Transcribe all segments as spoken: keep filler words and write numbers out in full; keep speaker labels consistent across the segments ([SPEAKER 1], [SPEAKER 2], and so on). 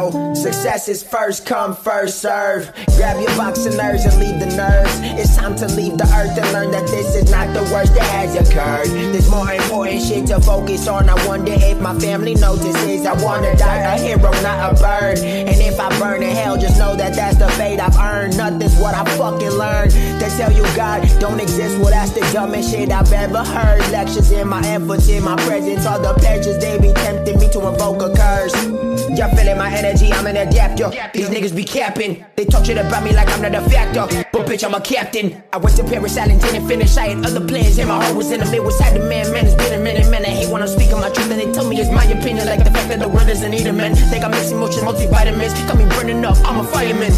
[SPEAKER 1] yo. Success is first come, first serve. Grab your box of nerves and leave the nerves. It's time to leave the earth and learn that this is not the worst that has occurred. There's more important shit to focus on. I wonder if my family notices. I wanna die a hero, not a bird. And if I burn in hell, just know that that's the fate I've earned. Nothing's what I fucking learned. They tell you God don't exist, well that's the dumbest shit I've ever heard. Lectures in my efforts, in my presence, all the pleasures they be tempting me to invoke a curse. Y'all feeling my energy, I'm an adapter. These niggas be capping. They talk shit about me like I'm not a factor, but bitch I'm a captain. I went to Paris Island, didn't finish. I had other plans and my heart was in the mid. Was had the man, man, it's been a minute, man. I hate when I'm speaking my truth and they tell me it's my opinion. Like the fact that the world doesn't need a man. Think I'm mixing motion, multivitamins. Got me burning up, I'm a fireman.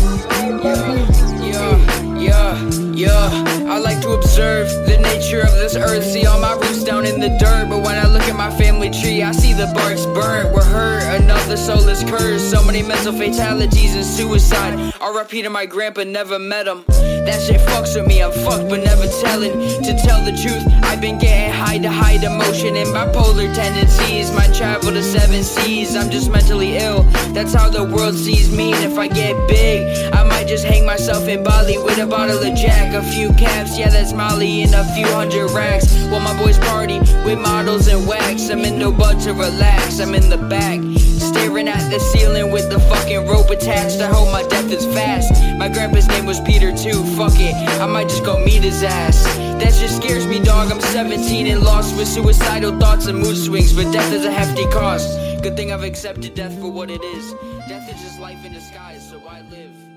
[SPEAKER 2] Yeah, yeah, yeah. I like to observe the nature of this earth. See all my roots down in the dirt. But when I look at my family tree, I see the barks burnt. We're hurt, another soul is cursed. So many mental fatalities and suicide. R I P to my grandpa, never met him. That shit fucks with me, I'm fucked but never telling. To tell the truth, I've been getting high to hide emotion and bipolar tendencies. Might travel to seven seas, I'm just mentally ill. That's how the world sees me. And if I get big, I might just hang myself in Bali with a bottle of Jack, a few caps, yeah that's Molly, and a few hundred racks. While my boys party with models and wax. I'm in no bud to relax, I'm in the back, staring at the ceiling with the fucking rope attached. I hope my death is fast. My grandpa's name was Peter too, fuck it, I might just go meet his ass. That just scares me dog, I'm seventeen and lost with suicidal thoughts and mood swings. But death is a hefty cost. Good thing I've accepted death for what it is. Death is just life in disguise, so I live.